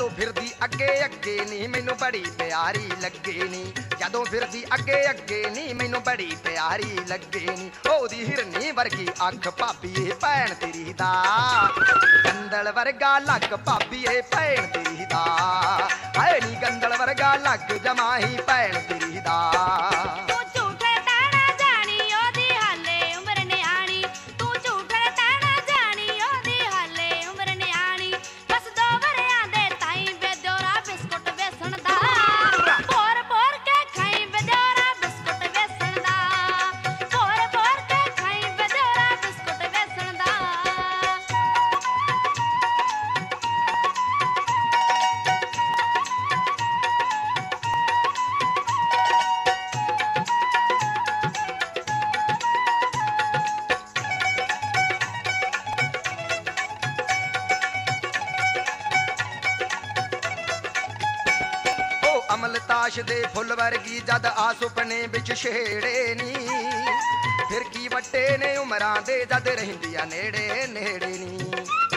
ਜਦੋਂ ਫਿਰਦੀ ਅੱਗੇ ਅੱਗੇ ਨੀ ਮੈਨੂੰ ਬੜੀ ਪਿਆਰੀ ਲੱਗੇ ਨੀ, ਜਦੋਂ ਫਿਰਦੀ ਅੱਗੇ ਅੱਗੇ ਨੀ ਮੈਨੂੰ ਬੜੀ ਪਿਆਰੀ ਲੱਗੇ ਨੀ। ਉਹਦੀ ਹਿਰਨੀ ਵਰਗੀ ਅੱਖ ਭਾਬੀਏ ਭੈਣ ਤੇਰੀ ਦਾ, ਗੰਦਲ ਵਰਗਾ ਲੱਗ ਭਾਬੀਏ ਭੈਣ ਤੇਰੀ ਦਾ, ਹਾਏ ਨੀ ਗੰਦਲ ਵਰਗਾ ਲੱਗ ਜਮਾਈ ਭੈਣ ਤੇਰੀ ਦਾ। ਅਮਲਤਾਸ਼ ਦੇ ਫੁੱਲ ਵਰਗੀ ਜਦ ਆ ਸੁਪਨੇ ਵਿੱਚ ਛੇੜੇ ਨੀ, ਫਿਰ ਕੀ ਵੱਟੇ ਨੇ ਉਮਰਾਂ ਦੇ ਜਦ ਰਹਿੰਦੀਆਂ ਨੇੜੇ ਨੇੜੇ ਨੀ।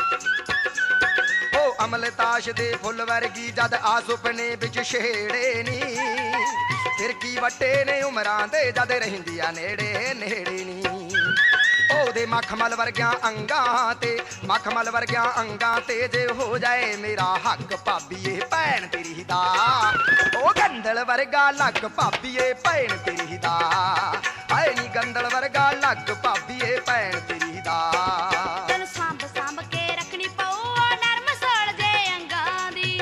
ਉਹ ਅਮਲਤਾਸ਼ ਦੇ ਫੁੱਲ ਵਰਗੀ ਜਦ ਆ ਸੁਪਨੇ ਵਿੱਚ ਛੇੜੇ ਨੀ, ਫਿਰ ਕੀ ਵੱਟੇ ਨੇ ਉਮਰਾਂ ਦੇ ਜਦ ਰਹਿੰਦੀਆਂ ਨੇੜੇ ਨੇੜੇ ਨੀ। ਉਹਦੇ ਮਖਮਲ ਵਰਗਿਆਂ ਅੰਗਾਂ ਤੇ, ਮਖਮਲ ਵਰਗਿਆਂ ਅੰਗਾਂ ਤੇ ਜੇ ਹੋ ਜਾਏ ਮੇਰਾ ਹੱਕ ਭਾਬੀਏ ਭੈਣ ਤੇਰੀ ਦਾ, ਉਹ ਗੰਦਲ ਵਰਗਾ ਲੱਗ ਭਾਬੀਏ ਭੈਣ ਤੇਰੀ ਦਾ, ਹਾਏ ਨੀ ਗੰਦਲ ਵਰਗਾ ਲੱਗ ਭਾਬੀਏ ਭੈਣ ਤੇਰੀ ਦਾ। ਤੈਨੂੰ ਸਾਂਭ ਸਾਂਭ ਕੇ ਰੱਖਣੀ ਪਊ ਨਰਮ ਸੋਲ ਜੇ ਅੰਗਾਂ ਦੀ,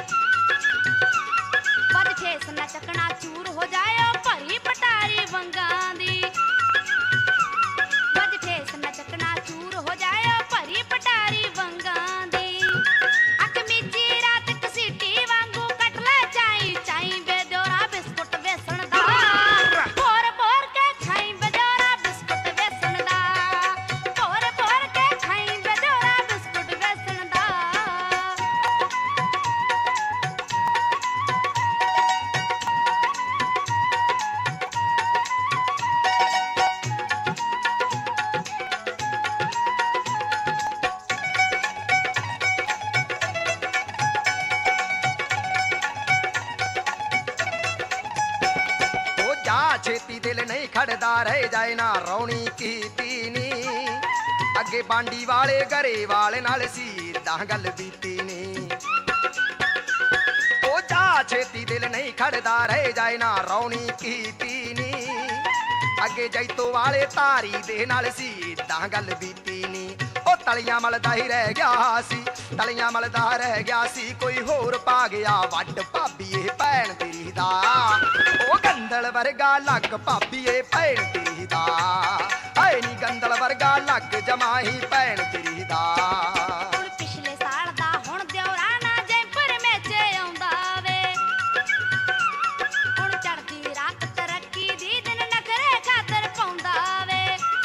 ਵੱਜ ਠੇਸ ਨਾ ਚੱਕਣਾ ਚੂਰ ਹੋ ਜਾਏ ਭਰੀ ਪਟਾਰੀ ਵੰਗਾਂ ਦੀ, ਵੱਜ ਠੇਸ ਨਾ ਚੱਕਣਾ ਚੂਰ ਹੋ ਜਾਏ ਭਰੀ ਪਟਾਰੀ ਵੰਗਾਂ ਦੀ। ਅੱਖ ਮੀਚੀ ਰਾਤ ਕਸੀਟੀ ਵਾਂਗੂ ਕੱਟ ਲੈ ਚਾਈ ਚਾਈ ਬੇਦੋਰਾ ਬਿਸਕੁਟ ਵੇਸਣ ਦਾ, ਭੋਰ ਭੋਰ ਕੇ ਖਾਈ ਬੇਦੋਰਾ ਬਿਸਕੁਟ ਵੇਸਣ ਦਾ, ਭੋਰ ਭੋਰ ਕੇ ਖਾਈ ਬੇਦੋਰਾ ਬਿਸਕੁਟ ਵੇਸਣ ਦਾ। ਉਹ ਜਾ ਛੇਤੀ ਦਿਲ ਨਹੀਂ ਖੜਦਾ ਰਹਿ ਜਾਏ ਨਾ ਰੌਣੀ ਕੀਤੀ ਨੀ, ਅੱਗੇ ਬਾਂਡੀ ਵਾਲੇ ਘਰੇ ਵਾਲੇ ਨਾਲ ਸੀ ਏਦਾਂ ਗੱਲ ਬੀਤੀ ਨੀ। ਉਹ ਜਾ ਛੇਤੀ ਦਿਲ ਨਹੀਂ ਖੜਦਾ ਰਹਿ ਜਾਏ ਨਾ ਰੌਣੀ ਕੀਤੀ ਨੀ, ਅੱਗੇ ਜੈਤੋ ਵਾਲੇ ਧਾਰੀ ਦੇ ਨਾਲ ਸੀ ਏਦਾਂ ਗੱਲ ਬੀਤੀ ਨੀ। ਉਹ ਤਲੀਆਂ ਮਲਦਾ ਹੀ ਰਹਿ ਗਿਆ ਸੀ, ਤਲੀਆਂ ਮਲਦਾ ਰਹਿ ਗਿਆ ਸੀ, ਕੋਈ ਹੋਰ ਪਾ ਗਿਆ ਵੱਡ ਭਾਬੀਏ ਭੈਣ ਤੇਰੀ ਦਾ, ਉਹ ਗੰਦਲ ਵਰਗਾ ਲੱਗ ਭਾਬੀਏ ਭੈਣ ਤੇਰੀ ਦਾ, ਹਾਏ ਨੀ ਗੰਦਲ ਵਰਗਾ ਲੱਗ ਜਮਾਈ ਭੈਣ ਤੇਰੀ ਦਾ। ਹੁਣ ਪਿਛਲੇ ਸਾਲ ਦਾ ਹੁਣ ਦਿਉਰਾ ਨਾ ਜੈਪੁਰ ਮੇਚੇ ਆਉਂਦਾ ਵੇ, ਹੁਣ ਚੜ੍ਹਦੀ ਰਾਤ ਤਰੱਕੀ ਦੀ ਦਿਨ ਨਖਰੇ ਖਾਤਰ ਪਾਉਂਦਾ ਵੇ,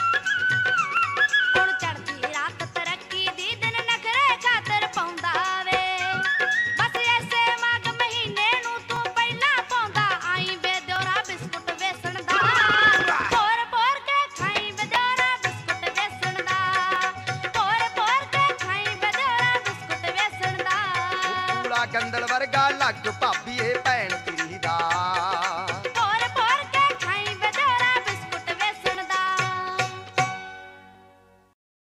ਹੁਣ ਚੜ੍ਹਦੀ ਰਾਤ ਤਰੱਕੀ ਦੀ ਦਿਨ ਨਖਰੇ ਖਾਤਰ ਪਾਉਂਦਾ ਵੇ। ਬਸ ਐਸੇ ਮਾਘ ਮਹੀਨੇ ਨੂੰ ਤੂੰ ਪਹਿਲਾਂ ਪਾਉਂਦਾ ਆਈ ਬੇਦੋਰਾ ਬਿਸਕੁਟ ਵੇਸਣ ਦਾ, ਭੋਰ ਭੋਰ ਕੇ ਖਾਈ ਬੇਦੋਰਾ ਬਿਸਕੁਟ ਵੇਸਣ ਦਾ, ਭੋਰ ਭੋਰ ਕੇ ਖਾਈ ਬੇਦੋਰਾ ਬਿਸਕੁਟ ਵੇਸਣ ਦਾ। ਪੂਰਾ ਗੰਦਲ ਵਰਗਾ ਲੱਗ ਭਾਬੀਏ